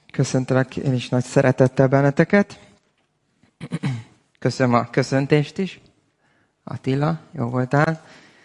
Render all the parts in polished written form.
Köszöntelek én is nagy szeretettel benneteket. Köszönöm a köszöntést is. Attila, jó voltál.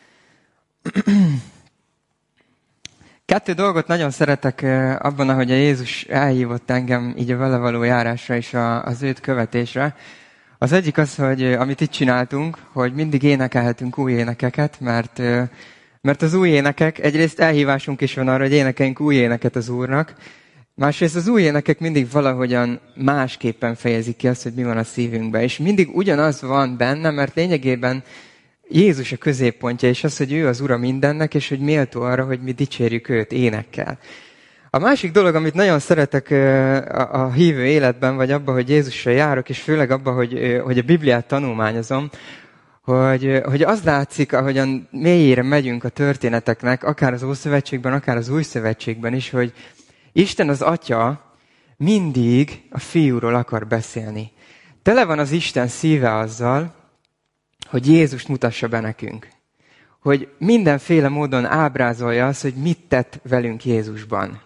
Kettő dolgot nagyon szeretek abban, ahogy a Jézus elhívott engem így a vele való járásra és az őt követésre. Az egyik az, hogy amit itt csináltunk, hogy mindig énekelhetünk új énekeket, mert az új énekek, egyrészt elhívásunk is van arra, hogy énekeljünk új éneket az Úrnak, másrészt az új énekek mindig valahogyan másképpen fejezik ki azt, hogy mi van a szívünkben. És mindig ugyanaz van benne, mert lényegében Jézus a középpontja, és az, hogy ő az Ura mindennek, és hogy méltó arra, hogy mi dicsérjük őt énekkel. A másik dolog, amit nagyon szeretek a hívő életben, vagy abban, hogy Jézusra járok, és főleg abban, hogy a Bibliát tanulmányozom, hogy az látszik, ahogyan mélyére megyünk a történeteknek, akár az Ószövetségben, akár az Új Szövetségben is, hogy Isten az Atya mindig a Fiúról akar beszélni. Tele van az Isten szíve azzal, hogy Jézust mutassa be nekünk. Hogy mindenféle módon ábrázolja azt, hogy mit tett velünk Jézusban.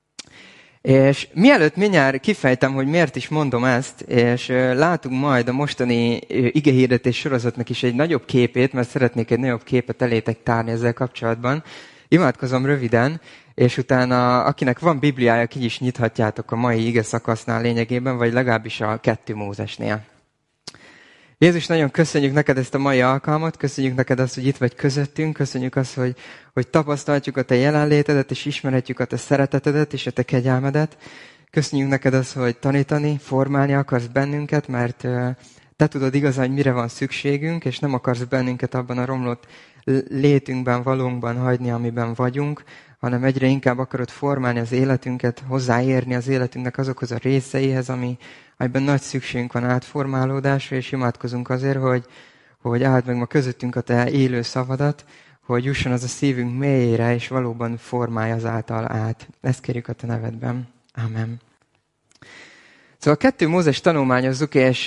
És mielőtt mindjárt kifejtem, hogy miért is mondom ezt, és látunk majd a mostani igehirdetés sorozatnak is egy nagyobb képét, mert szeretnék egy nagyobb képet elétek tárni ezzel kapcsolatban. Imádkozom röviden, és utána akinek van Bibliája, ki is nyithatjátok a mai ige szakasznál lényegében, vagy legalábbis a 2 Mózesnél. Jézus, nagyon köszönjük neked ezt a mai alkalmat, köszönjük neked azt, hogy itt vagy közöttünk, köszönjük azt, hogy tapasztalhatjuk a te jelenlétedet, és ismerhetjük a te szeretetedet, és a te kegyelmedet. Köszönjük neked azt, hogy tanítani, formálni akarsz bennünket, mert te tudod igazán, hogy mire van szükségünk, és nem akarsz bennünket abban a romlott létünkben, valónkban hagyni, amiben vagyunk, hanem egyre inkább akarod formálni az életünket, hozzáérni az életünknek azokhoz a részeihez, amiben nagy szükségünk van átformálódásra, és imádkozunk azért, hogy áld meg ma közöttünk a te élő szavadat, hogy jusson az a szívünk mélyére, és valóban formálja azáltal át. Ezt kérjük a te nevedben. Amen. Szóval 2 Mózes tanulmányozzuk, és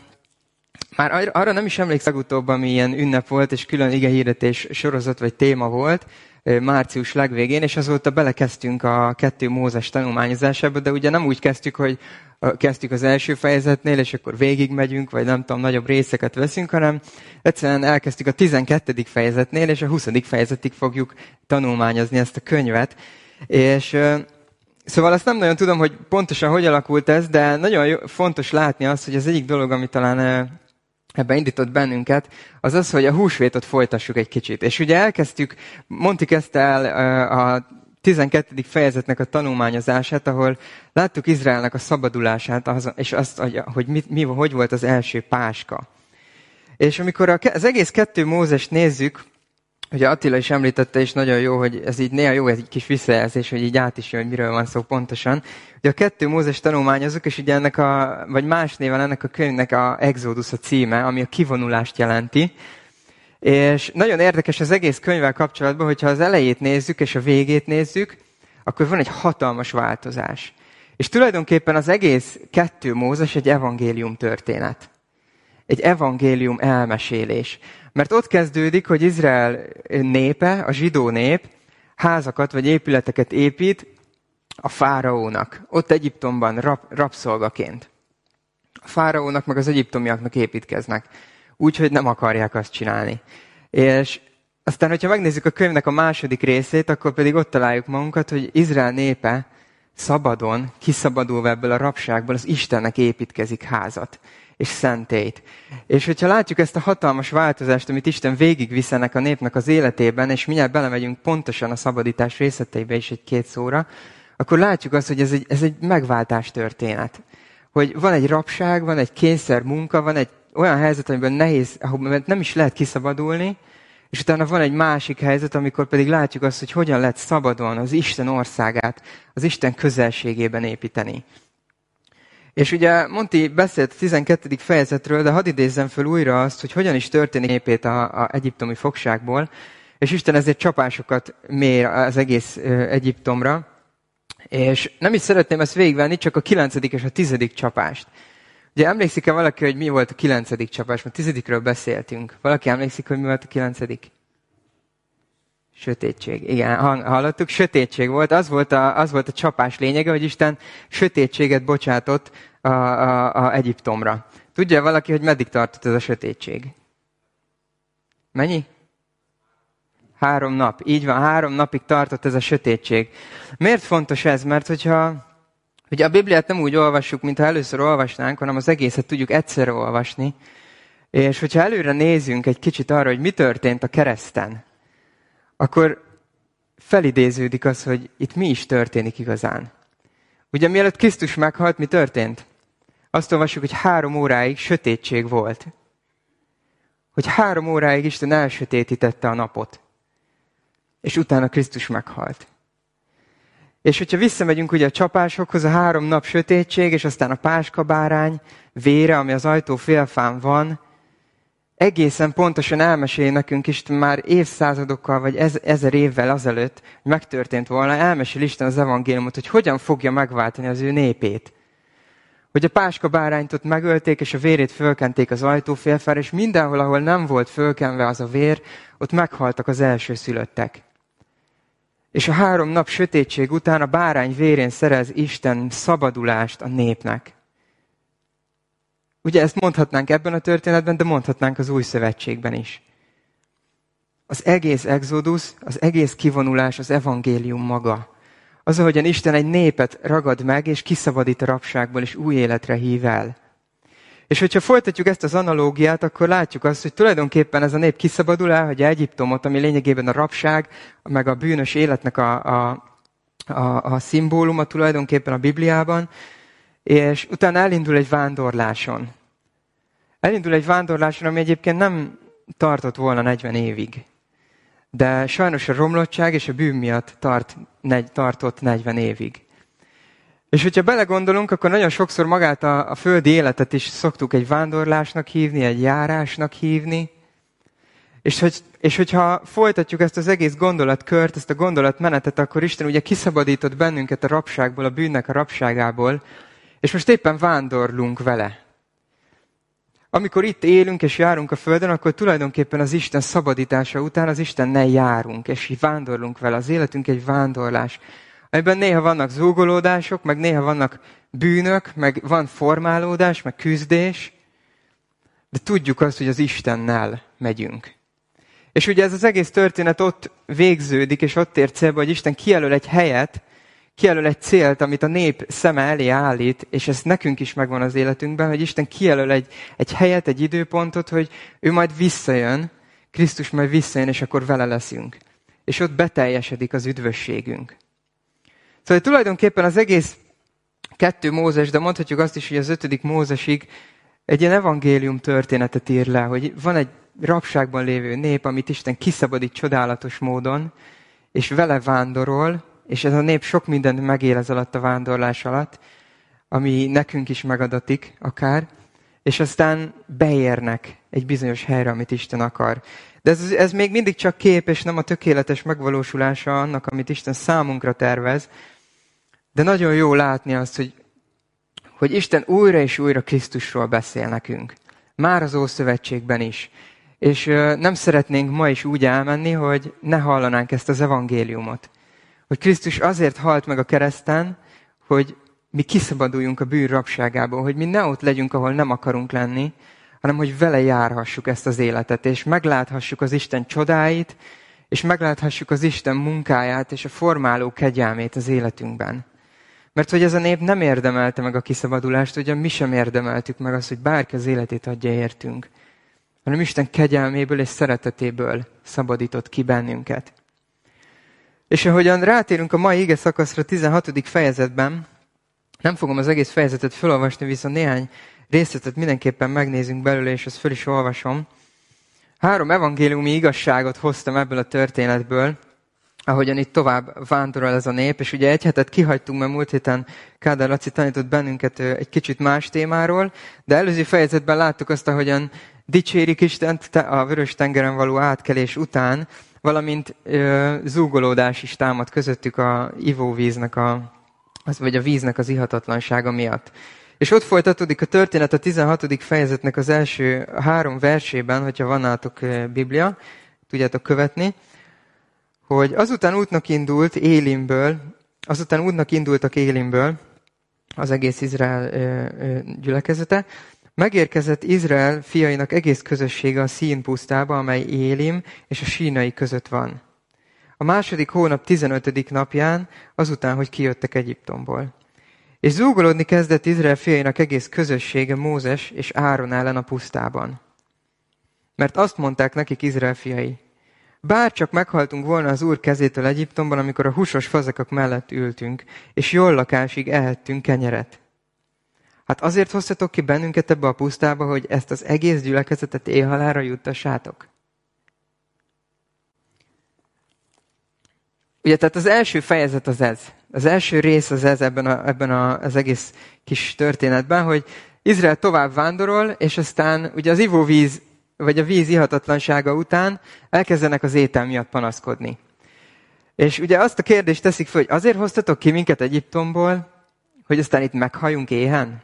már arra nem is emlékszem legutóbb, ami ilyen ünnep volt, és külön igehirdetés sorozat vagy téma volt, március legvégén, és azóta belekezdtünk a 2 Mózes tanulmányozásába, de ugye nem úgy kezdtük, hogy kezdtük az első fejezetnél, és akkor végigmegyünk, vagy nem tudom, nagyobb részeket veszünk, hanem egyszerűen elkezdtük a 12. fejezetnél, és a 20. fejezetig fogjuk tanulmányozni ezt a könyvet. És szóval azt nem nagyon tudom, hogy pontosan hogy alakult ez, de nagyon fontos látni azt, hogy az egyik dolog, ami talán ebben indított bennünket, az az, hogy a húsvétot folytassuk egy kicsit. És ugye elkezdtük, Monti kezdte el a 12. fejezetnek a tanulmányozását, ahol láttuk Izraelnek a szabadulását, és azt, hogy hogy volt az első páska. És amikor az egész 2 Mózest nézzük, ugye Attila is említette, és nagyon jó, hogy ez így néha jó, ez egy kis visszajelzés, hogy így át is jön, hogy miről van szó pontosan. Ugye a 2 Mózes tanulmányozunk, és ugye ennek vagy más néven ennek a könyvnek a Exodus a címe, ami a kivonulást jelenti. És nagyon érdekes az egész könyvvel kapcsolatban, hogyha az elejét nézzük, és a végét nézzük, akkor van egy hatalmas változás. És tulajdonképpen az egész 2 Mózes egy evangélium történet. Egy evangélium elmesélés. Mert ott kezdődik, hogy Izrael népe, a zsidó nép házakat vagy épületeket épít a fáraónak. Ott Egyiptomban rabszolgaként. A fáraónak meg az egyiptomiaknak építkeznek. Úgyhogy nem akarják azt csinálni. És aztán, hogyha megnézzük a könyvnek a második részét, akkor pedig ott találjuk magunkat, hogy Izrael népe szabadon, kiszabadulva ebből a rabságból, az Istennek építkezik házat és szentélyt. És hogyha látjuk ezt a hatalmas változást, amit Isten végigvisz ennek a népnek az életében, és mindjárt belemegyünk pontosan a szabadítás részleteibe is egy 2 szóra, akkor látjuk azt, hogy ez egy megváltás történet. Hogy van egy rabság, van egy kényszer munka, van egy olyan helyzet, amiben nehéz, ahol nem is lehet kiszabadulni, és utána van egy másik helyzet, amikor pedig látjuk azt, hogy hogyan lehet szabadon az Isten országát, az Isten közelségében építeni. És ugye Monti beszélt a 12. fejezetről, de hadd idézzem föl újra azt, hogy hogyan is történik népét a egyiptomi fogságból, és Isten ezért csapásokat mér az egész Egyiptomra, és nem is szeretném ezt végigvenni, csak a 9. és a 10. csapást. Ugye emlékszik-e valaki, hogy mi volt a 9. csapás? Mert 10-ről beszéltünk. Valaki emlékszik, hogy mi volt a 9? Sötétség. Igen, hallottuk, sötétség volt. Az volt a csapás lényege, hogy Isten sötétséget bocsátott a Egyiptomra. Tudja valaki, hogy meddig tartott ez a sötétség? Mennyi? 3 nap. Így van, 3 napig tartott ez a sötétség. Miért fontos ez? Mert hogyha ugye a Bibliát nem úgy olvassuk, mintha először olvasnánk, hanem az egészet tudjuk egyszerre olvasni. És hogyha előre nézünk egy kicsit arra, hogy mi történt a kereszten, akkor felidéződik az, hogy itt mi is történik igazán. Ugye mielőtt Krisztus meghalt, mi történt? Azt olvassuk, hogy 3 óráig sötétség volt. Hogy 3 óráig Isten elsötétítette a napot. És utána Krisztus meghalt. És hogyha visszamegyünk ugye a csapásokhoz, a 3 nap sötétség, és aztán a páskabárány vére, ami az ajtó félfán van, egészen pontosan elmesél nekünk Isten már évszázadokkal, vagy 1000 évvel azelőtt, hogy megtörtént volna, elmesél Isten az evangéliumot, hogy hogyan fogja megváltani az ő népét. Hogy a páskabárányt ott megölték, és a vérét fölkenték az ajtófélfára, és mindenhol, ahol nem volt fölkenve az a vér, ott meghaltak az elsőszülöttek. És a 3 nap sötétség után a bárány vérén szerez Isten szabadulást a népnek. Ugye ezt mondhatnánk ebben a történetben, de mondhatnánk az Új Szövetségben is. Az egész exodus, az egész kivonulás, az evangélium maga. Az, ahogyan Isten egy népet ragad meg, és kiszabadít a rabságból, és új életre hív el. És hogyha folytatjuk ezt az analógiát, akkor látjuk azt, hogy tulajdonképpen ez a nép kiszabadul el, hogy Egyiptomot, ami lényegében a rabság, meg a bűnös életnek a szimbóluma tulajdonképpen a Bibliában, és utána elindul egy vándorláson. Elindul egy vándorláson, ami egyébként nem tartott volna 40 évig. De sajnos a romlottság és a bűn miatt tartott 40 évig. És hogyha belegondolunk, akkor nagyon sokszor magát a földi életet is szoktuk egy vándorlásnak hívni, egy járásnak hívni. És hogyha folytatjuk ezt az egész gondolatkört, ezt a gondolatmenetet, akkor Isten ugye kiszabadított bennünket a rabságból, a bűnnek a rabságából, és most éppen vándorlunk vele. Amikor itt élünk és járunk a földön, akkor tulajdonképpen az Isten szabadítása után az Istennel járunk, és így vándorlunk vele. Az életünk egy vándorlás. Ebben néha vannak zúgolódások, meg néha vannak bűnök, meg van formálódás, meg küzdés, de tudjuk azt, hogy az Istennel megyünk. És ugye ez az egész történet ott végződik, és ott ér célba, hogy Isten kijelöl egy helyet, kijelöl egy célt, amit a nép szeme elé állít, és ez nekünk is megvan az életünkben, hogy Isten kijelöl egy helyet, egy időpontot, hogy ő majd visszajön, Krisztus majd visszajön, és akkor vele leszünk. És ott beteljesedik az üdvösségünk. Szóval tulajdonképpen az egész 2 Mózes, de mondhatjuk azt is, hogy az 5. Mózesig egy ilyen evangélium történetet ír le, hogy van egy rabságban lévő nép, amit Isten kiszabadít csodálatos módon, és vele vándorol, és ez a nép sok mindent megél ez alatt a vándorlás alatt, ami nekünk is megadatik akár, és aztán beérnek egy bizonyos helyre, amit Isten akar. De ez még mindig csak kép, és nem a tökéletes megvalósulása annak, amit Isten számunkra tervez. De nagyon jó látni azt, hogy Isten újra és újra Krisztusról beszél nekünk. Már az Ószövetségben is. És nem szeretnénk ma is úgy elmenni, hogy ne hallanánk ezt az evangéliumot. Hogy Krisztus azért halt meg a kereszten, hogy mi kiszabaduljunk a bűn rabságából, hogy mi ne ott legyünk, ahol nem akarunk lenni, hanem hogy vele járhassuk ezt az életet, és megláthassuk az Isten csodáit, és megláthassuk az Isten munkáját, és a formáló kegyelmét az életünkben. Mert hogy ez a nép nem érdemelte meg a kiszabadulást, ugyan mi sem érdemeltük meg azt, hogy bárki az életét adja értünk, hanem Isten kegyelméből és szeretetéből szabadított ki bennünket. És ahogyan rátérünk a mai ige szakaszra 16. fejezetben, nem fogom az egész fejezetet felolvasni, viszont néhány részletet mindenképpen megnézünk belőle, és ezt föl is olvasom. 3 evangéliumi igazságot hoztam ebből a történetből, ahogyan itt tovább vándorol ez a nép, és ugye egy hetet kihagytunk, mert múlt héten Kádár Laci tanított bennünket egy kicsit más témáról, de előző fejezetben láttuk azt, ahogyan dicsérik Istent a Vörös-tengeren való átkelés után, valamint zúgolódás is támad közöttük a ivóvíznek, vagy a víznek az ihatatlansága miatt. És ott folytatódik a történet a 16. fejezetnek az első 3 versében, hogyha van nálatok Biblia, tudjátok követni, hogy azután útnak indultak Élimből az egész Izrael gyülekezete, megérkezett Izrael fiainak egész közössége a Szín pusztába, amely Élim és a sínai között van. A második hónap 15. napján, azután, hogy kijöttek Egyiptomból. És zúgolódni kezdett Izrael fiainak egész közössége Mózes és Áron ellen a pusztában. Mert azt mondták nekik Izrael fiai, bárcsak meghaltunk volna az Úr kezétől Egyiptomban, amikor a húsos fazekak mellett ültünk, és jól lakásig ehettünk kenyeret. Hát azért hoztatok ki bennünket ebbe a pusztába, hogy ezt az egész gyülekezetet éhhalálra juttassátok? Ugye, tehát az első fejezet az ez. Az első rész az ez ebben az egész kis történetben, hogy Izrael tovább vándorol, és aztán ugye az ivóvíz, vagy a víz ihatatlansága után elkezdenek az étel miatt panaszkodni. És ugye azt a kérdést teszik fel, hogy azért hoztatok ki minket Egyiptomból, hogy aztán itt meghalljunk éhen?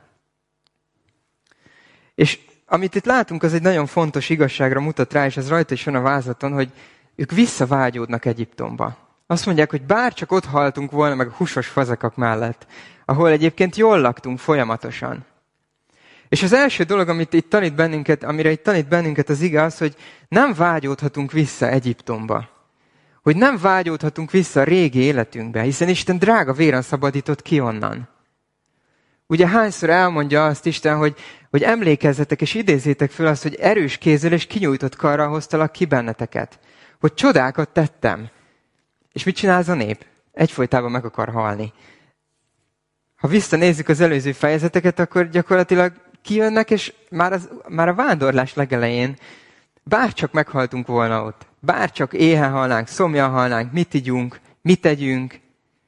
És amit itt látunk, az egy nagyon fontos igazságra mutat rá, és ez rajta is van a vázlaton, hogy ők visszavágyódnak Egyiptomba. Azt mondják, hogy bárcsak ott haltunk volna meg a húsos fazekak mellett, ahol egyébként jól laktunk folyamatosan. És az első dolog, amire itt tanít bennünket az ige az, hogy nem vágyódhatunk vissza Egyiptomba. Hogy nem vágyódhatunk vissza a régi életünkbe, hiszen Isten drága véren szabadított ki onnan. Ugye hányszor elmondja azt Isten, hogy emlékezzetek és idézzétek fel azt, hogy erős kézzel és kinyújtott karral hoztalak ki benneteket. Hogy csodákat tettem. És mit csinál ez a nép? Egyfolytában meg akar halni. Ha visszanézzük az előző fejezeteket, akkor gyakorlatilag kijönnek, és már a vándorlás legelején bárcsak meghaltunk volna ott. Bárcsak éhen halnánk, szomjan halnánk, mit igyunk, mit tegyünk.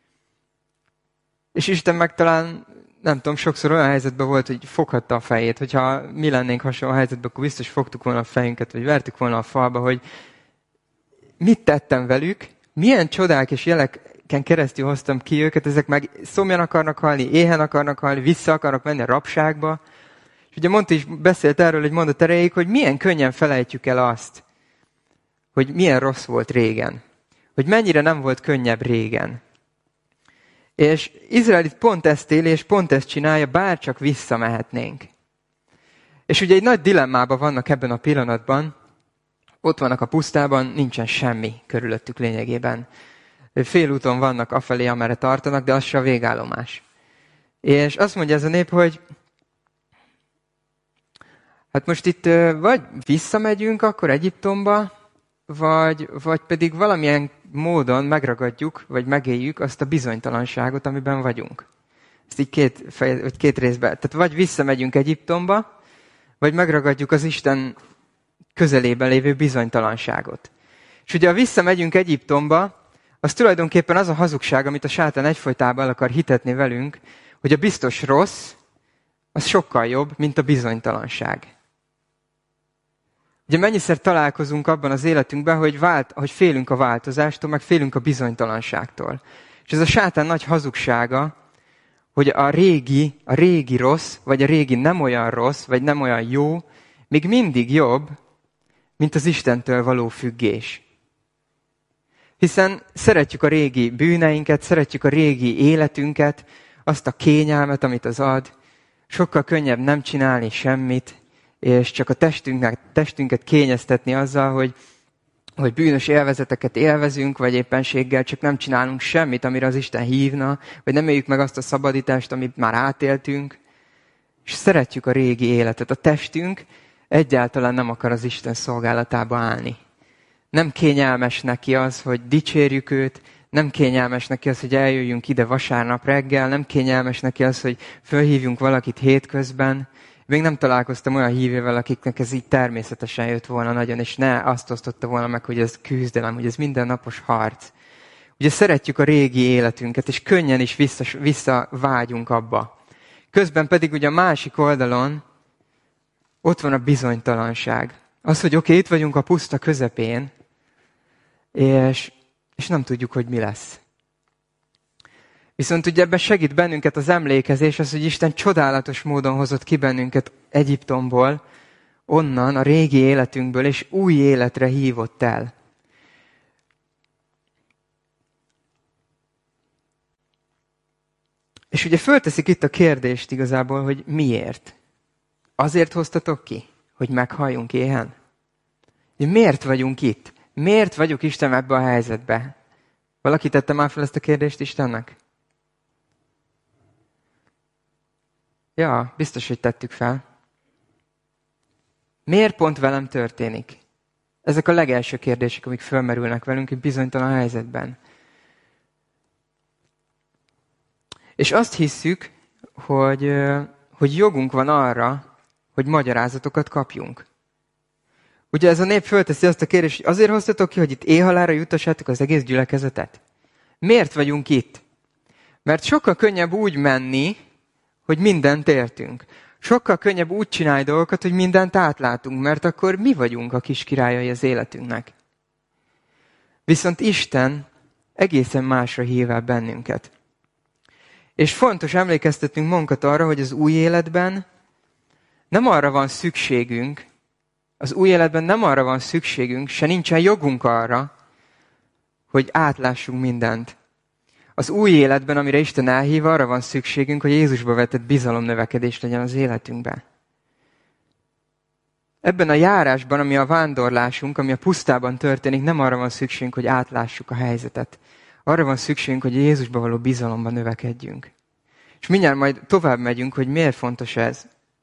És Isten meg talán, nem tudom, sokszor olyan helyzetben volt, hogy foghatta a fejét. Hogyha mi lennénk hasonló helyzetben, akkor biztos fogtuk volna a fejünket, vagy vertük volna a falba, hogy mit tettem velük, milyen csodák és jeleken keresztül hoztam ki őket, ezek meg szomjan akarnak halni, éhen akarnak halni, vissza akarnak menni a rabságba. És ugye beszélt erről egy mondat erejéig, hogy milyen könnyen felejtjük el azt, hogy milyen rossz volt régen. Hogy mennyire nem volt könnyebb régen. És Izrael itt pont ezt éli, és pont ezt csinálja, bárcsak visszamehetnénk. És ugye egy nagy dilemmában vannak ebben a pillanatban, ott vannak a pusztában, nincsen semmi körülöttük lényegében. Félúton vannak afelé, amerre tartanak, de az se a végállomás. És azt mondja ez a nép, hogy hát most itt vagy visszamegyünk akkor Egyiptomba, vagy pedig valamilyen módon megragadjuk, vagy megéljük azt a bizonytalanságot, amiben vagyunk. Ezt így két részben. Tehát vagy visszamegyünk Egyiptomba, vagy megragadjuk az Isten közelében lévő bizonytalanságot. És ugye, ha visszamegyünk Egyiptomba, az tulajdonképpen az a hazugság, amit a sátán egyfolytában el akar hitetni velünk, hogy a biztos rossz, az sokkal jobb, mint a bizonytalanság. Ugye mennyiszer találkozunk abban az életünkben, hogy félünk a változástól, meg félünk a bizonytalanságtól. És ez a sátán nagy hazugsága, hogy a régi rossz, vagy a régi nem olyan rossz, vagy nem olyan jó, még mindig jobb, mint az Istentől való függés. Hiszen szeretjük a régi bűneinket, szeretjük a régi életünket, azt a kényelmet, amit az ad. Sokkal könnyebb nem csinálni semmit, és csak a testünket kényeztetni azzal, hogy bűnös élvezeteket élvezünk, vagy éppenséggel csak nem csinálunk semmit, amire az Isten hívna, vagy nem éljük meg azt a szabadítást, amit már átéltünk. És szeretjük a régi életet. A testünk egyáltalán nem akar az Isten szolgálatába állni. Nem kényelmes neki az, hogy dicsérjük őt, nem kényelmes neki az, hogy eljöjjünk ide vasárnap reggel, nem kényelmes neki az, hogy fölhívjunk valakit hétközben. Még nem találkoztam olyan hívővel, akiknek ez így természetesen jött volna nagyon, és ne azt osztotta volna meg, hogy ez küzdelem, hogy ez mindennapos harc. Ugye szeretjük a régi életünket, és könnyen is visszavágyunk abba. Közben pedig ugye a másik oldalon ott van a bizonytalanság. Az, hogy oké, itt vagyunk a puszta közepén, és nem tudjuk, hogy mi lesz. Viszont ugye ebben segít bennünket az emlékezés, az, hogy Isten csodálatos módon hozott ki bennünket Egyiptomból, onnan, a régi életünkből, és új életre hívott el. És ugye fölteszik itt a kérdést igazából, hogy miért? Azért hoztatok ki, hogy meghalljunk éhen? Miért vagyunk itt? Miért vagyok Isten ebbe a helyzetbe? Valaki tette már fel ezt a kérdést Istennek? Ja, biztos, hogy tettük fel. Miért pont velem történik? Ezek a legelső kérdések, amik fölmerülnek velünk egy bizonytalan helyzetben. És azt hisszük, hogy jogunk van arra, hogy magyarázatokat kapjunk. Ugye ez a nép fölteszi azt a kérdést, hogy azért hoztatok ki, hogy itt éhhalálra juttassátok az egész gyülekezetet? Miért vagyunk itt? Mert sokkal könnyebb úgy menni, hogy mindent értünk. Sokkal könnyebb úgy csinálni dolgokat, hogy mindent átlátunk, mert akkor mi vagyunk a kis királyai az életünknek. Viszont Isten egészen másra hív el bennünket. És fontos emlékeztetnünk magunkat arra, hogy az új életben nem arra van szükségünk, se nincsen jogunk arra, hogy átlássunk mindent. Az új életben, amire Isten elhív, arra van szükségünk, hogy Jézusba vetett bizalom növekedés legyen az életünkben. Ebben a járásban, ami a vándorlásunk, ami a pusztában történik, nem arra van szükségünk, hogy átlássuk a helyzetet. Arra van szükségünk, hogy Jézusba való bizalomban növekedjünk. És mindjárt majd tovább megyünk, hogy miért fontos ez.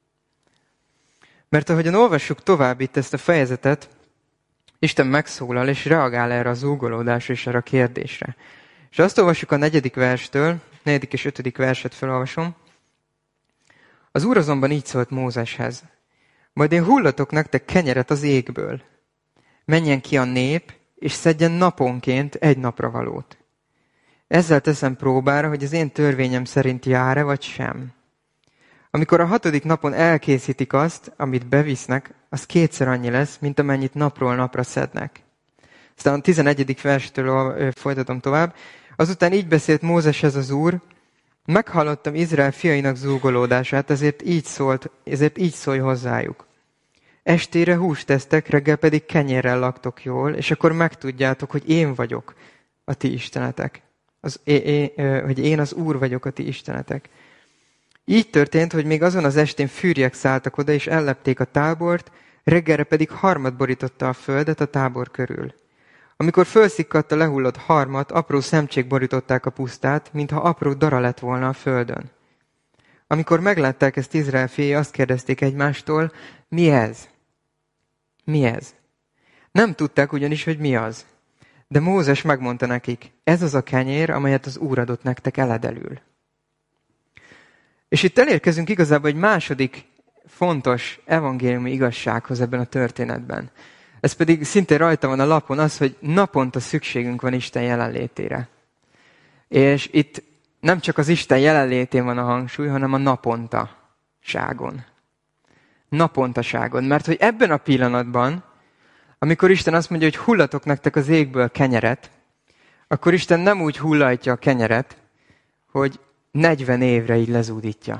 Mert ahogyan olvassuk tovább itt ezt a fejezetet, Isten megszólal és reagál erre az zúgolódásra és erre a kérdésre. És azt olvassuk a 4. verstől, 4. és 5. verset felolvasom. Az Úr azonban így szólt Mózeshez. Majd én hullatok nektek kenyeret az égből. Menjen ki a nép, és szedjen naponként egy napra valót. Ezzel teszem próbára, hogy az én törvényem szerint jár-e vagy sem. Amikor a 6. napon elkészítik azt, amit bevisznek, az 2-szer annyi lesz, mint amennyit napról napra szednek. Aztán a 11. verstől folytatom tovább. Azután így beszélt Mózeshez az Úr, meghallottam Izrael fiainak zúgolódását, ezért így szólj hozzájuk. Estére húst tesztek, reggel pedig kenyérrel laktok jól, és akkor megtudjátok, hogy én vagyok a ti istenetek. Hogy én az Úr vagyok a ti istenetek. Így történt, hogy még azon az estén fűrjek szálltak oda, és ellepték a tábort, reggelre pedig harmat borította a földet a tábor körül. Amikor fölszikkadt a lehullott harmat, apró szemcsék borították a pusztát, mintha apró dara lett volna a földön. Amikor meglátták ezt Izrael fiai, azt kérdezték egymástól, mi ez? Mi ez? Nem tudták ugyanis, hogy mi az. De Mózes megmondta nekik, ez az a kenyér, amelyet az Úr adott nektek eledelül. És itt elérkezünk igazából egy második fontos evangéliumi igazsághoz ebben a történetben. Ez pedig szintén rajta van a lapon az, hogy naponta szükségünk van Isten jelenlétére. És itt nem csak az Isten jelenlétén van a hangsúly, hanem a napontaságon. Napontaságon. Mert hogy ebben a pillanatban, amikor Isten azt mondja, hogy hullatok nektek az égből kenyeret, akkor Isten nem úgy hullatja a kenyeret, hogy 40 évre így lezúdítja.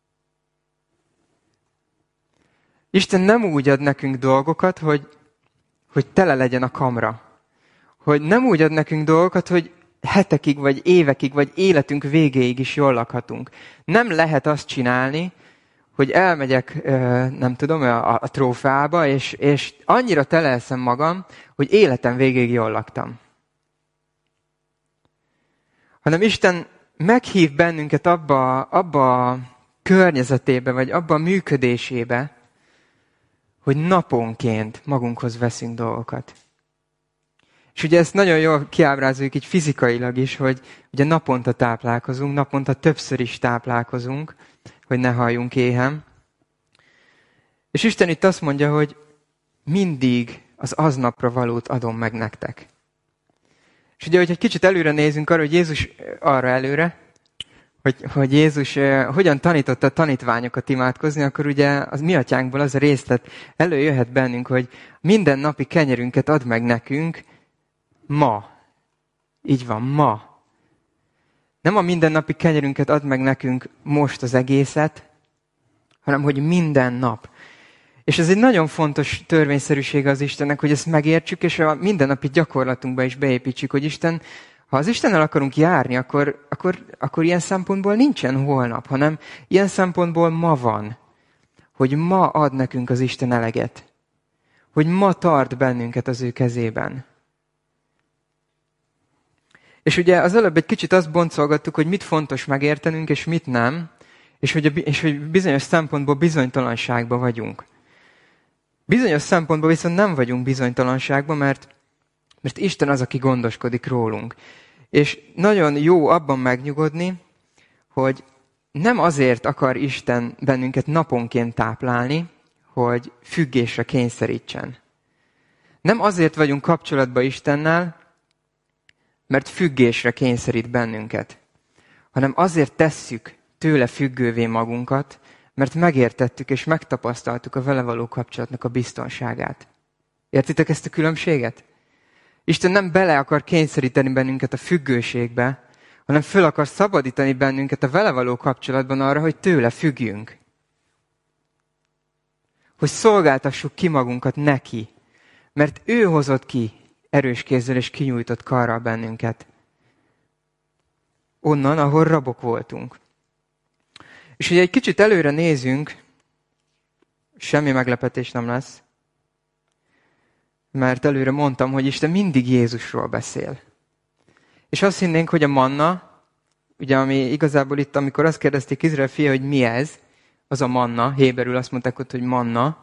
Isten nem úgy ad nekünk dolgokat, hogy tele legyen a kamra. Hogy nem úgy ad nekünk dolgokat, hogy hetekig, vagy évekig, vagy életünk végéig is jól lakhatunk. Nem lehet azt csinálni, hogy elmegyek, nem tudom, a trófeába, és annyira telelszem magam, hogy életem végéig jól laktam. Hanem Isten meghív bennünket abba a környezetébe, vagy abba a működésébe, hogy naponként magunkhoz veszünk dolgokat. És ugye ezt nagyon jól kiábrázoljuk így fizikailag is, hogy ugye naponta táplálkozunk, naponta többször is táplálkozunk, hogy ne halljunk éhen. És Isten itt azt mondja, hogy mindig az aznapra valót adom meg nektek. És ugye, hogy egy kicsit előre nézünk arra, hogy Jézus arra előre, hogy Jézus hogyan tanította a tanítványokat imádkozni, akkor ugye az mi atyánkból az a részlet előjöhet bennünk, hogy minden napi kenyerünket add meg nekünk ma. Így van, ma. Nem a mindennapi kenyerünket add meg nekünk most az egészet, hanem hogy minden nap. És ez egy nagyon fontos törvényszerűsége az Istennek, hogy ezt megértsük, és a mindennapi gyakorlatunkba is beépítsük, hogy Isten Ha az Istennel akarunk járni, akkor ilyen szempontból nincsen holnap, hanem ilyen szempontból ma van. Hogy ma ad nekünk az Isten eleget. Hogy ma tart bennünket az ő kezében. És ugye az előbb egy kicsit azt boncolgattuk, hogy mit fontos megértenünk, és mit nem, és hogy bizonyos szempontból bizonytalanságban vagyunk. Bizonyos szempontból viszont nem vagyunk bizonytalanságban, mert Isten az, aki gondoskodik rólunk. És nagyon jó abban megnyugodni, hogy nem azért akar Isten bennünket naponként táplálni, hogy függésre kényszerítsen. Nem azért vagyunk kapcsolatban Istennel, mert függésre kényszerít bennünket, hanem azért tesszük tőle függővé magunkat, mert megértettük és megtapasztaltuk a vele való kapcsolatnak a biztonságát. Értitek ezt a különbséget? Isten nem bele akar kényszeríteni bennünket a függőségbe, hanem föl akar szabadítani bennünket a vele való kapcsolatban arra, hogy tőle függjünk. Hogy szolgáltassuk ki magunkat neki, mert ő hozott ki erős kézzel és kinyújtott karral bennünket. Onnan, ahol rabok voltunk. És ugye egy kicsit előre nézünk, semmi meglepetés nem lesz, mert előre mondtam, hogy Isten mindig Jézusról beszél. És azt hinnénk, hogy a manna, ugye ami igazából itt, amikor azt kérdezték Izrael fia, hogy mi ez, az a manna, héberül azt mondták ott, hogy manna,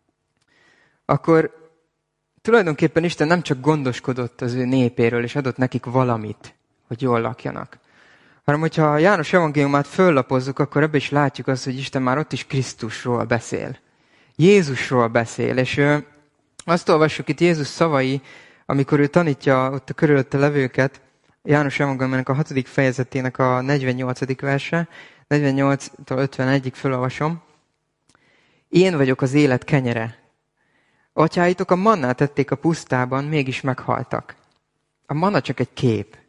akkor tulajdonképpen Isten nem csak gondoskodott az ő népéről, és adott nekik valamit, hogy jól lakjanak, hanem hogyha a János evangéliumát föllapozzuk, akkor ebbe is látjuk azt, hogy Isten már ott is Krisztusról beszél. Jézusról beszél, és azt olvassuk itt Jézus szavai, amikor ő tanítja ott a körülötte levőket, János evangéliumának a 6. fejezetének a 48. verse, 48-tól 51-ig felolvasom. Én vagyok az élet kenyere. Atyáitok a mannát ették a pusztában, mégis meghaltak. A manna csak egy kép.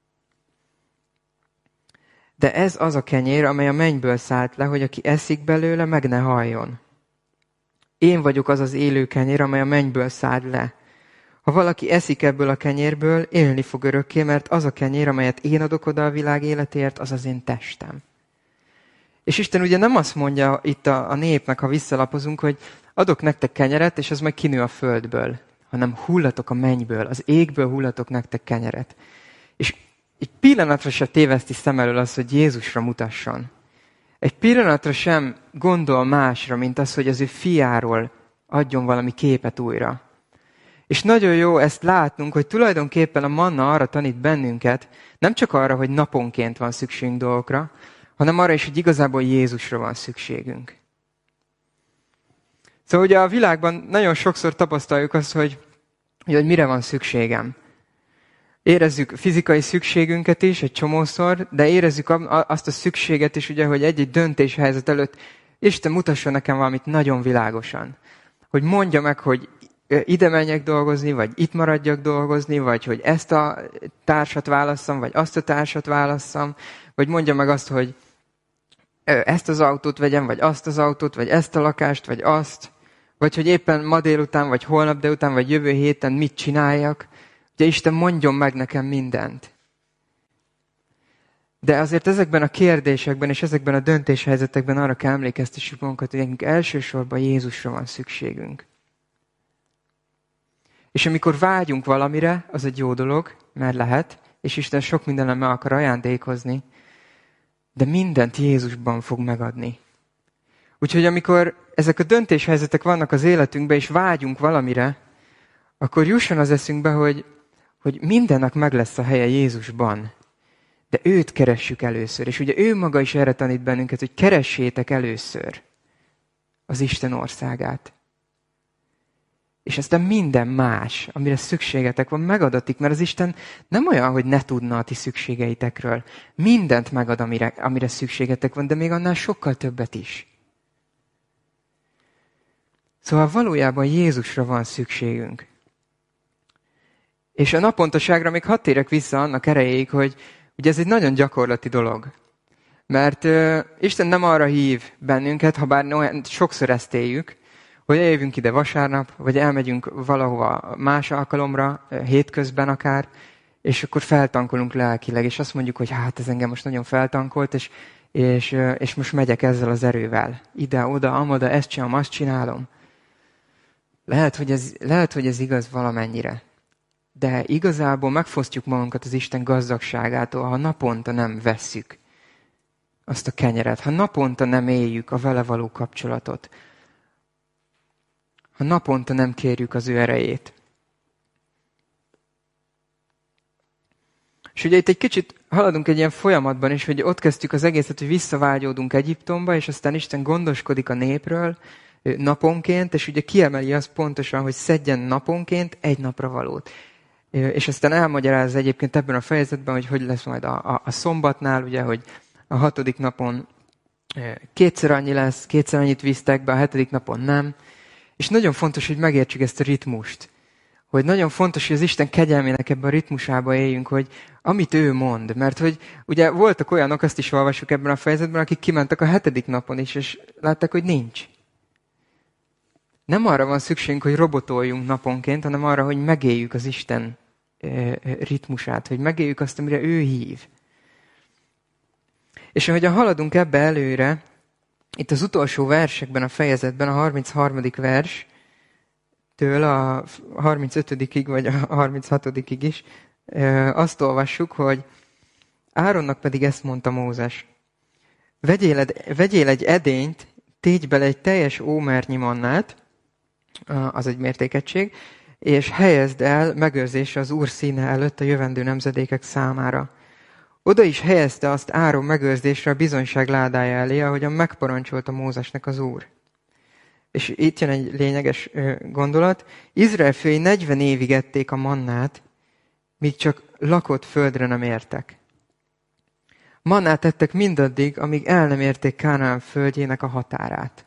De ez az a kenyér, amely a mennyből szállt le, hogy aki eszik belőle, meg ne haljon. Én vagyok az az élő kenyér, amely a mennyből szállt le. Ha valaki eszik ebből a kenyérből, élni fog örökké, mert az a kenyér, amelyet én adok oda a világ életéért, az az én testem. És Isten ugye nem azt mondja itt a népnek, ha visszalapozunk, hogy adok nektek kenyeret, és az majd kinő a földből, hanem hullatok a mennyből, az égből hullatok nektek kenyeret. És egy pillanatra sem téveszti szem elől az, hogy Jézusra mutasson. Egy pillanatra sem gondol másra, mint az, hogy az ő fiáról adjon valami képet újra. És nagyon jó ezt látnunk, hogy tulajdonképpen a manna arra tanít bennünket, nem csak arra, hogy naponként van szükségünk dolgokra, hanem arra is, hogy igazából Jézusra van szükségünk. Szóval ugye a világban nagyon sokszor tapasztaljuk azt, hogy mire van szükségem. Érezzük fizikai szükségünket is egy csomószor, de érezzük azt a szükséget is, ugye, hogy egy-egy döntéshelyzet előtt Isten mutasson nekem valamit nagyon világosan. Hogy mondja meg, hogy ide menjek dolgozni, vagy itt maradjak dolgozni, vagy hogy ezt a társat válasszam, vagy azt a társat válasszam, vagy mondja meg azt, hogy ezt az autót vegyem, vagy azt az autót, vagy ezt a lakást, vagy azt, vagy hogy éppen ma délután, vagy holnap délután, vagy jövő héten mit csináljak. Ugye Isten mondjon meg nekem mindent. De azért ezekben a kérdésekben és ezekben a döntéshelyzetekben arra kell emlékeztessük magunkat, hogy nekünk elsősorban Jézusra van szükségünk. És amikor vágyunk valamire, az egy jó dolog, mert lehet, és Isten sok mindennel meg akar ajándékozni, de mindent Jézusban fog megadni. Úgyhogy amikor ezek a döntéshelyzetek vannak az életünkben, és vágyunk valamire, akkor jusson az eszünkbe, hogy mindennek meg lesz a helye Jézusban. De őt keressük először. És ugye ő maga is erre tanít bennünket, hogy keressétek először az Isten országát. És aztán minden más, amire szükségetek van, megadatik, mert az Isten nem olyan, hogy ne tudna a ti szükségeitekről. Mindent megad, amire szükségetek van, de még annál sokkal többet is. Szóval valójában Jézusra van szükségünk. És a napontaságra még hadd térek vissza annak erejéig, hogy ugye ez egy nagyon gyakorlati dolog. Mert Isten nem arra hív bennünket, ha bár olyan, sokszor ezt éljük, hogy eljövünk ide vasárnap, vagy elmegyünk valahova más alkalomra, hétközben akár, és akkor feltankolunk lelkileg, és azt mondjuk, hogy hát ez engem most nagyon feltankolt, és most megyek ezzel az erővel. Ide, oda, amoda, ezt csinálom, azt csinálom. Lehet, hogy ez igaz valamennyire. De igazából megfosztjuk magunkat az Isten gazdagságától, ha naponta nem vesszük azt a kenyeret, ha naponta nem éljük a vele való kapcsolatot, ha naponta nem kérjük az ő erejét. És ugye itt egy kicsit haladunk egy ilyen folyamatban is, hogy ott kezdtük az egészet, hogy visszavágyódunk Egyiptomba, és aztán Isten gondoskodik a népről naponként, és ugye kiemeli azt pontosan, hogy szedjen naponként egy napra valót. És aztán elmagyarázza egyébként ebben a fejezetben, hogy lesz majd a szombatnál, ugye, hogy a 6. napon kétszer annyi lesz, kétszer annyit visztek be, a 7. napon nem. És nagyon fontos, hogy megértsük ezt a ritmust. Hogy nagyon fontos, hogy az Isten kegyelmének ebben a ritmusába éljünk, hogy amit ő mond. Mert hogy ugye voltak olyanok, azt is olvassuk ebben a fejezetben, akik kimentek a 7. napon is, és látták, hogy nincs. Nem arra van szükségünk, hogy robotoljunk naponként, hanem arra, hogy megéljük az Isten ritmusát, hogy megéljük azt, amire ő hív. És ahogyan haladunk ebbe előre, itt az utolsó versekben, a fejezetben, a 33. verstől a 35. vagy a 36. is, azt olvassuk, hogy Áronnak pedig ezt mondta Mózes. Vegyél egy edényt, tégy bele egy teljes ómernyi mannát, az egy mértékegység, és helyezd el megőrzésre az Úr színe előtt a jövendő nemzedékek számára. Oda is helyezte azt Áron megőrzésre a bizonyság ládája elé, ahogyan megparancsolta Mózesnek az Úr. És itt jön egy lényeges gondolat. Izrael fiai 40 évig ették a mannát, míg csak lakott földre nem értek. Mannát ettek mindaddig, amíg el nem érték Kánaán földjének a határát.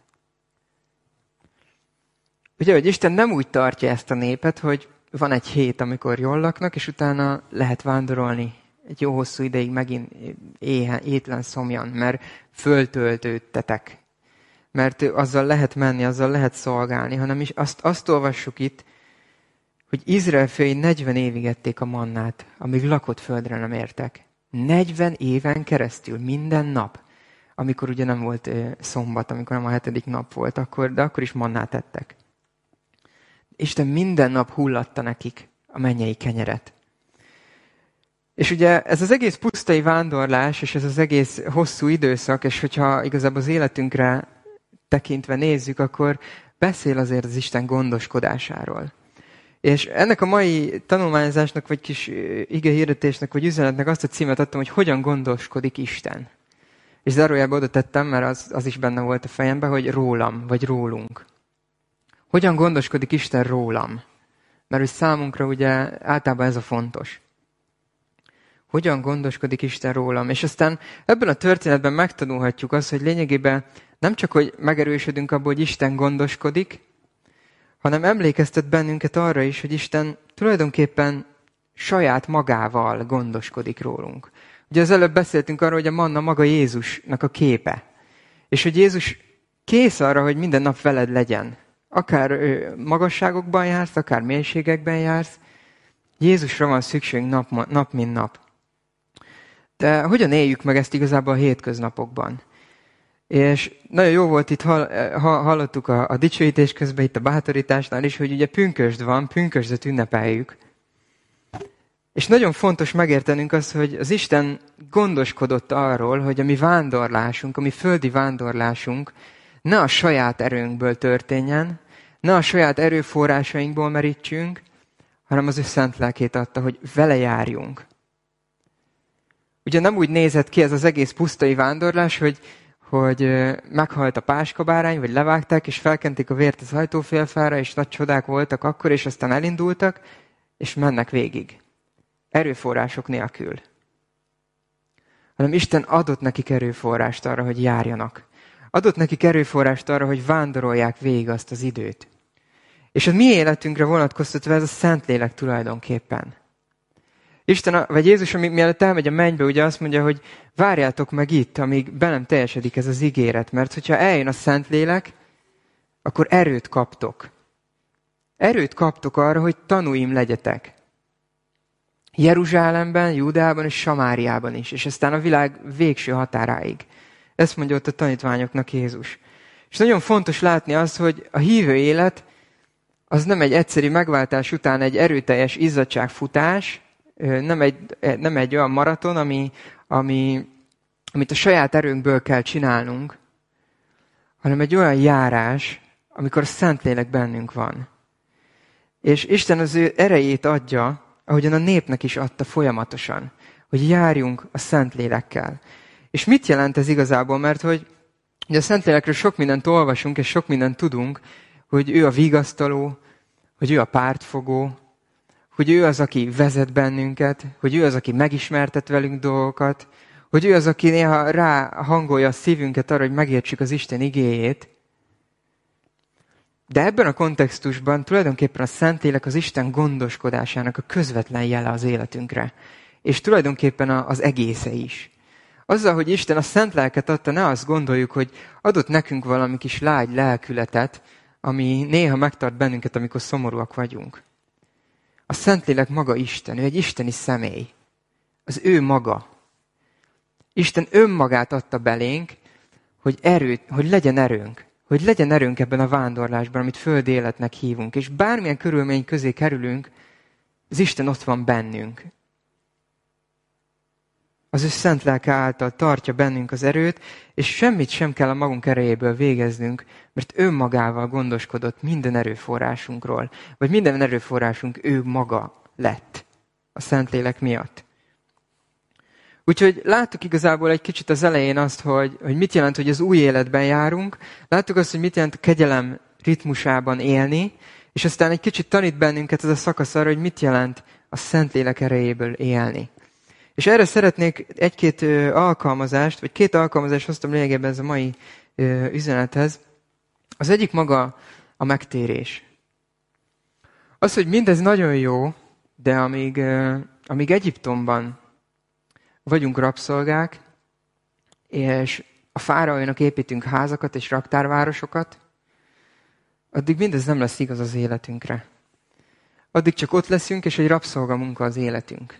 Ugye, hogy Isten nem úgy tartja ezt a népet, hogy van egy hét, amikor jól laknak, és utána lehet vándorolni egy jó hosszú ideig megint étlen szomjan, mert föltöltődtetek. Mert azzal lehet menni, azzal lehet szolgálni, hanem is azt olvassuk itt, hogy Izrael fiai 40 évig ették a mannát, amíg lakott földre nem értek. 40 éven keresztül, minden nap. Amikor ugye nem volt szombat, amikor nem a 7. nap volt, de akkor is mannát ettek. Isten minden nap hullatta nekik a mennyei kenyeret. És ugye ez az egész pusztai vándorlás, és ez az egész hosszú időszak, és hogyha igazából az életünkre tekintve nézzük, akkor beszél azért az Isten gondoskodásáról. És ennek a mai tanulmányozásnak, vagy kis igehirdetésnek, vagy üzenetnek azt a címet adtam, hogy hogyan gondoskodik Isten. És zárójelbe oda tettem, mert az is benne volt a fejemben, hogy rólam, vagy rólunk. Hogyan gondoskodik Isten rólam? Mert hogy számunkra ugye általában ez a fontos. Hogyan gondoskodik Isten rólam? És aztán ebben a történetben megtanulhatjuk azt, hogy lényegében nem csak, hogy megerősödünk abból, hogy Isten gondoskodik, hanem emlékeztet bennünket arra is, hogy Isten tulajdonképpen saját magával gondoskodik rólunk. Ugye az előbb beszéltünk arról, hogy a manna maga Jézusnak a képe. És hogy Jézus kész arra, hogy minden nap veled legyen. Akár magasságokban jársz, akár mélységekben jársz. Jézusra van szükség nap mint nap. De hogyan éljük meg ezt igazából a hétköznapokban? És nagyon jó volt itt, hallottuk a dicsőítés közben, itt a bátorításnál is, hogy ugye pünkösd van, pünkösdöt ünnepeljük. És nagyon fontos megértenünk azt, hogy az Isten gondoskodott arról, hogy a mi vándorlásunk, a mi földi vándorlásunk ne a saját erőnkből történjen, ne a saját erőforrásainkból merítsünk, hanem az ő szent lelkét adta, hogy vele járjunk. Ugye nem úgy nézett ki ez az egész pusztai vándorlás, hogy meghalt a páskabárány, vagy levágták, és felkentik a vért az ajtófélfára, és nagy csodák voltak akkor, és aztán elindultak, és mennek végig. Erőforrások nélkül. Hanem Isten adott nekik erőforrást arra, hogy járjanak. Adott nekik erőforrást arra, hogy vándorolják végig azt az időt. És a mi életünkre vonatkoztatva ez a Szentlélek tulajdonképpen. Isten, vagy Jézus, mielőtt elmegy a mennybe, ugye azt mondja, hogy várjátok meg itt, amíg be nem teljesedik ez az ígéret. Mert hogyha eljön a Szentlélek, akkor erőt kaptok. Erőt kaptok arra, hogy tanúim legyetek. Jeruzsálemben, Júdeában és Samáriában is, és aztán a világ végső határáig. Ezt mondja ott a tanítványoknak Jézus. És nagyon fontos látni azt, hogy a hívő élet az nem egy egyszerű megváltás után egy erőteljes izzadságfutás, nem egy olyan maraton, amit a saját erőnkből kell csinálnunk, hanem egy olyan járás, amikor a Szentlélek bennünk van. És Isten az ő erejét adja, ahogyan a népnek is adta folyamatosan, hogy járjunk a Szentlélekkel. És mit jelent ez igazából? Mert hogy a Szentlélekről sok mindent olvasunk, és sok mindent tudunk, hogy ő a vigasztaló, hogy ő a pártfogó, hogy ő az, aki vezet bennünket, hogy ő az, aki megismertet velünk dolgokat, hogy ő az, aki néha ráhangolja a szívünket arra, hogy megértsük az Isten igéjét. De ebben a kontextusban tulajdonképpen a Szentlélek az Isten gondoskodásának a közvetlen jele az életünkre. És tulajdonképpen az egésze is. Azzal, hogy Isten a Szent Lelket adta, ne azt gondoljuk, hogy adott nekünk valami kis lágy lelkületet, ami néha megtart bennünket, amikor szomorúak vagyunk. A Szentlélek maga Isten, ő egy isteni személy. Az ő maga. Isten önmagát adta belénk, hogy legyen erőnk. Hogy legyen erőnk ebben a vándorlásban, amit földi életnek hívunk. És bármilyen körülmény közé kerülünk, az Isten ott van bennünk. Az ő szent lelke által tartja bennünk az erőt, és semmit sem kell a magunk erejéből végeznünk, mert önmagával gondoskodott minden erőforrásunkról. Vagy minden erőforrásunk ő maga lett a Szentlélek miatt. Úgyhogy láttuk igazából egy kicsit az elején azt, hogy mit jelent, hogy az új életben járunk. Láttuk azt, hogy mit jelent a kegyelem ritmusában élni, és aztán egy kicsit tanít bennünket ez a szakasz arra, hogy mit jelent a Szentlélek erejéből élni. És erre szeretnék egy-két alkalmazást, vagy két alkalmazást hoztam lényegében ez a mai üzenethez. Az egyik maga a megtérés. Az, hogy mindez nagyon jó, de amíg Egyiptomban vagyunk rabszolgák, és a fáraónak építünk házakat és raktárvárosokat, addig mindez nem lesz igaz az életünkre. Addig csak ott leszünk, és egy rabszolgamunka az életünk.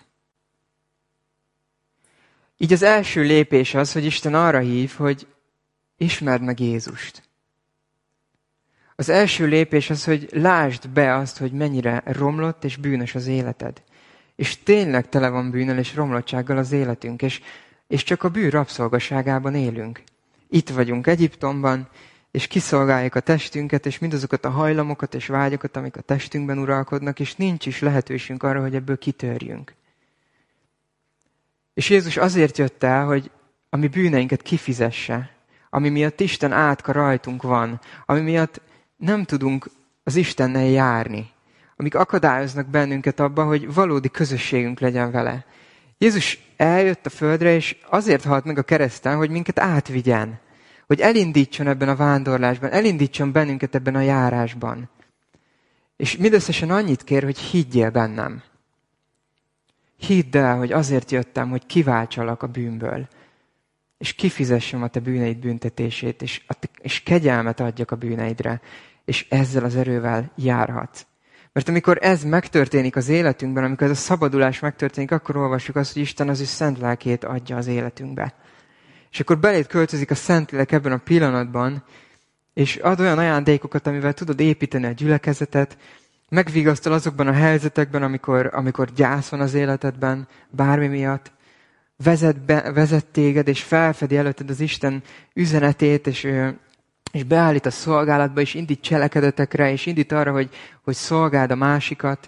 Így az első lépés az, hogy Isten arra hív, hogy ismerd meg Jézust. Az első lépés az, hogy lásd be azt, hogy mennyire romlott és bűnös az életed. És tényleg tele van bűnnel és romlottsággal az életünk, és csak a bűn rabszolgaságában élünk. Itt vagyunk Egyiptomban, és kiszolgáljuk a testünket, és mindazokat a hajlamokat és vágyakat, amik a testünkben uralkodnak, és nincs is lehetőségünk arra, hogy ebből kitörjünk. És Jézus azért jött el, hogy a mi bűneinket kifizesse, ami miatt Isten átka rajtunk van, ami miatt nem tudunk az Istennel járni, amik akadályoznak bennünket abban, hogy valódi közösségünk legyen vele. Jézus eljött a földre, és azért halt meg a kereszten, hogy minket átvigyen, hogy elindítson ebben a vándorlásban, elindítson bennünket ebben a járásban. És mindösszesen annyit kér, hogy higgyél bennem. Hidd el, hogy azért jöttem, hogy kiváltsalak a bűnből, és kifizessem a te bűneid büntetését, és kegyelmet adjak a bűneidre, és ezzel az erővel járhatsz. Mert amikor ez megtörténik az életünkben, amikor ez a szabadulás megtörténik, akkor olvassuk azt, hogy Isten az ő szent lelkét adja az életünkbe. És akkor beléd költözik a Szentlélek ebben a pillanatban, és ad olyan ajándékokat, amivel tudod építeni a gyülekezetet, megvigasztal azokban a helyzetekben, amikor gyász van az életedben, bármi miatt, vezet téged, és felfedi előtted az Isten üzenetét, és beállít a szolgálatba, és indít cselekedetekre, és indít arra, hogy szolgáld a másikat.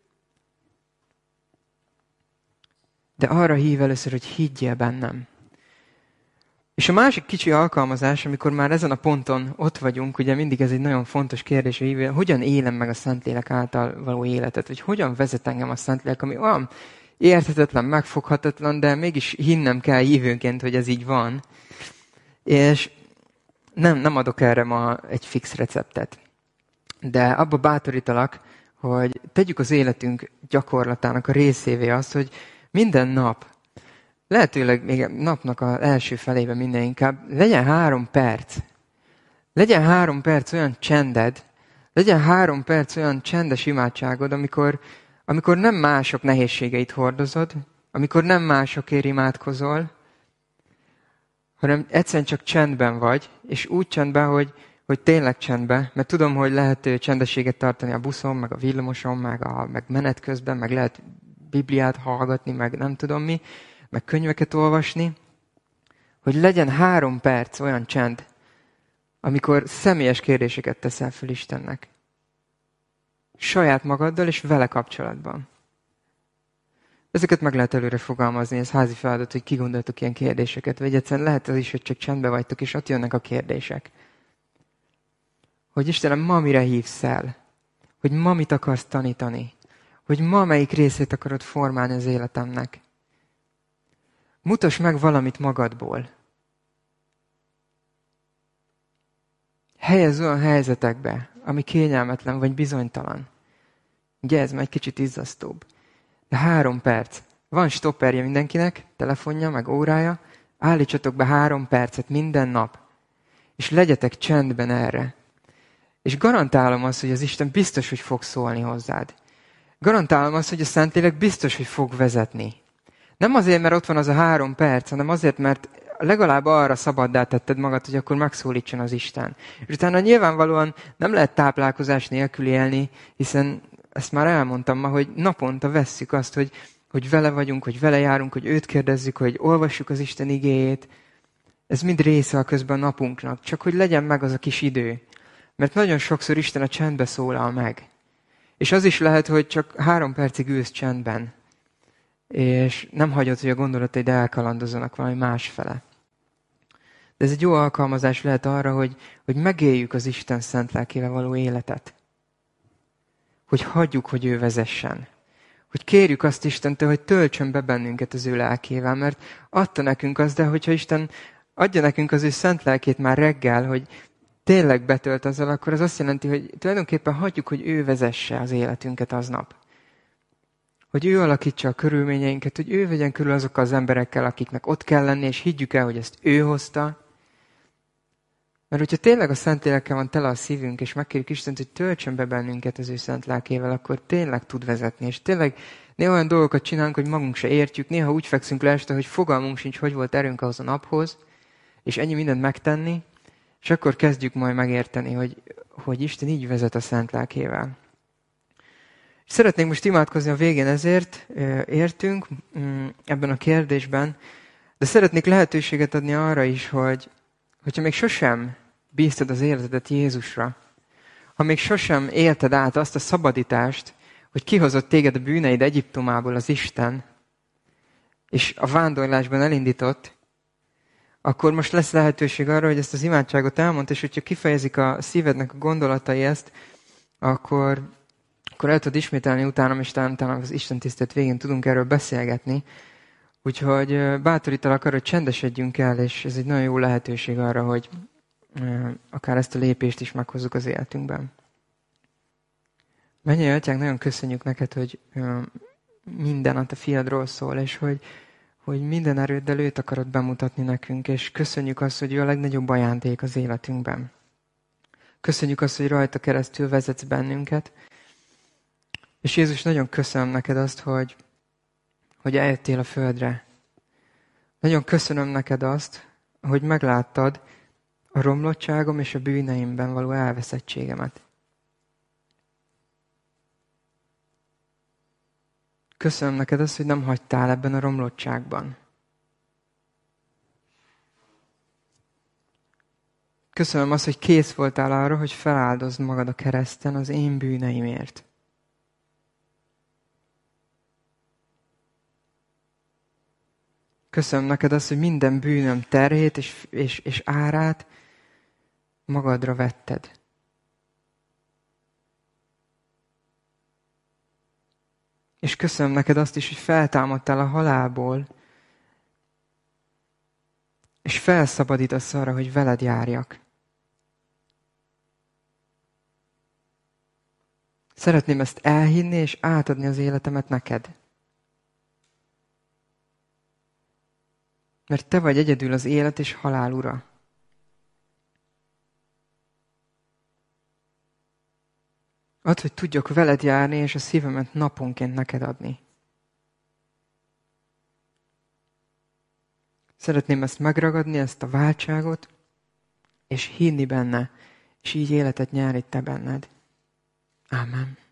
De arra hív először, hogy higgyél bennem. És a másik kicsi alkalmazás, amikor már ezen a ponton ott vagyunk, ugye mindig ez egy nagyon fontos kérdés, hogy hogyan élem meg a Szentlélek által való életet, vagy hogyan vezet engem a Szentlélek, ami olyan érthetetlen, megfoghatatlan, de mégis hinnem kell hívőként, hogy ez így van. És nem adok erre ma egy fix receptet. De abba bátorítalak, hogy tegyük az életünk gyakorlatának a részévé azt, hogy minden nap, lehetőleg még napnak az első felében minden inkább, legyen 3 perc. Legyen 3 perc olyan csended, legyen 3 perc olyan csendes imádságod, amikor Amikor nem mások nehézségeit hordozod, amikor nem másokért imádkozol, hanem egyszerűen csak csendben vagy, és úgy csendben, hogy tényleg csendben, mert tudom, hogy lehet csendességet tartani a buszon, meg a villamoson, meg menet közben, meg lehet Bibliát hallgatni, meg nem tudom mi, meg könyveket olvasni, hogy legyen 3 perc olyan csend, amikor személyes kérdéseket teszel fel Istennek. Saját magaddal és vele kapcsolatban. Ezeket meg lehet előre fogalmazni, ez házi feladat, hogy kigondoltok ilyen kérdéseket, vagy egyszerűen lehet az is, hogy csak csendben vagytok, és ott jönnek a kérdések. Hogy Istenem, ma mire hívsz el? Hogy ma mit akarsz tanítani? Hogy ma melyik részét akarod formálni az életemnek? Mutass meg valamit magadból. Helyezz olyan helyzetekbe, ami kényelmetlen vagy bizonytalan. Ugye ez már egy kicsit izzasztóbb. De 3 perc. Van stopperje mindenkinek, telefonja, meg órája. Állítsatok be 3 percet minden nap. És legyetek csendben erre. És garantálom azt, hogy az Isten biztos, hogy fog szólni hozzád. Garantálom azt, hogy a Szentlélek biztos, hogy fog vezetni. Nem azért, mert ott van az a 3 perc, hanem azért, mert legalább arra szabaddá tetted magad, hogy akkor megszólítson az Isten. És utána nyilvánvalóan nem lehet táplálkozás nélkül élni, hiszen ezt már elmondtam ma, hogy naponta vesszük azt, hogy vele vagyunk, hogy vele járunk, hogy őt kérdezzük, hogy olvassuk az Isten igéjét. Ez mind része a közben a napunknak, csak hogy legyen meg az a kis idő. Mert nagyon sokszor Isten a csendbe szólal meg. És az is lehet, hogy csak 3 percig ülsz csendben, és nem hagyod, hogy a gondolataid elkalandozzanak valami másfele. De ez egy jó alkalmazás lehet arra, hogy megéljük az Isten szent lelkével való életet. Hogy hagyjuk, hogy ő vezessen. Hogy kérjük azt Istentől, hogy töltsön be bennünket az ő lelkével, mert adta nekünk azt, de hogyha Isten adja nekünk az ő szent lelkét már reggel, hogy tényleg betölt azzal, akkor az azt jelenti, hogy tulajdonképpen hagyjuk, hogy ő vezesse az életünket aznap. Hogy ő alakítsa a körülményeinket, hogy ő vegyen körül azokkal az emberekkel, akiknek ott kell lenni, és higgyük el, hogy ezt ő hozta. Mert hogyha tényleg a Szentlélekkel van tele a szívünk, és megkérjük Istent, hogy töltsön be bennünket az ő szent lelkével, akkor tényleg tud vezetni. És tényleg néha olyan dolgokat csinálunk, hogy magunk se értjük, néha úgy fekszünk le este, hogy fogalmunk sincs, hogy volt erőnk ahhoz a naphoz, és ennyi mindent megtenni, és akkor kezdjük majd megérteni, hogy Isten így vezet a szent lelkével. Szeretnénk most imádkozni a végén ezért, értünk ebben a kérdésben, de szeretnék lehetőséget adni arra is, hogyha még sosem bíztad az életedet Jézusra, ha még sosem élted át azt a szabadítást, hogy kihozott téged a bűneid Egyiptomából az Isten, és a vándorlásban elindított, akkor most lesz lehetőség arra, hogy ezt az imádságot elmondd, és hogyha kifejezik a szívednek a gondolatai ezt, akkor el tudod ismételni utánam, és talán az Isten tisztelet végén tudunk erről beszélgetni. Úgyhogy bátorítalak arra, hogy csendesedjünk el, és ez egy nagyon jó lehetőség arra, hogy akár ezt a lépést is meghozzuk az életünkben. Mennyei Atyánk, nagyon köszönjük neked, hogy minden a te fiadról szól, és hogy minden erőddel őt akarod bemutatni nekünk, és köszönjük azt, hogy ő a legnagyobb ajándék az életünkben. Köszönjük azt, hogy rajta keresztül vezetsz bennünket, és Jézus, nagyon köszönöm neked azt, hogy eljöttél a földre. Nagyon köszönöm neked azt, hogy megláttad a romlottságom és a bűneimben való elveszettségemet. Köszönöm neked azt, hogy nem hagytál ebben a romlottságban. Köszönöm azt, hogy kész voltál arra, hogy feláldozd magad a kereszten az én bűneimért. Köszönöm neked azt, hogy minden bűnöm terhét és árát magadra vetted. És köszönöm neked azt is, hogy feltámadtál a halálból, és felszabadítasz arra, hogy veled járjak. Szeretném ezt elhinni és átadni az életemet neked. Mert te vagy egyedül az élet és halál ura. Add, hogy tudjak veled járni, és a szívemet naponként neked adni. Szeretném ezt megragadni, ezt a váltságot, és hinni benne, és így életet nyerni te benned. Ámen.